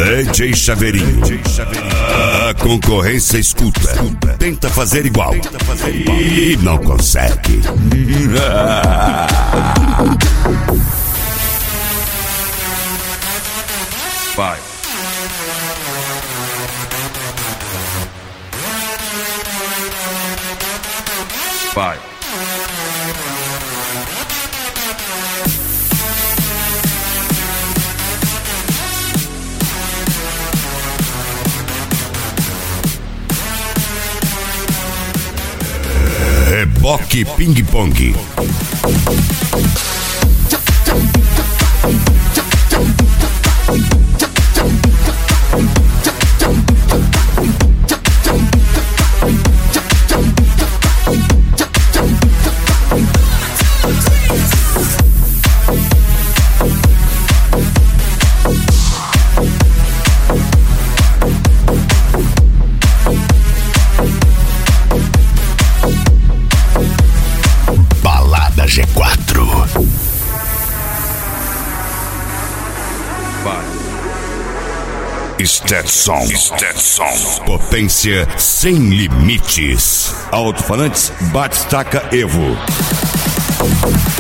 DJ Chaveirinho. A concorrência escuta. Tenta fazer igual. E não consegue. Vai. Vai. Reboque ping-pong. G4. Vai. Stetson. Potência sem limites. Alto-falantes Batistaca Evo.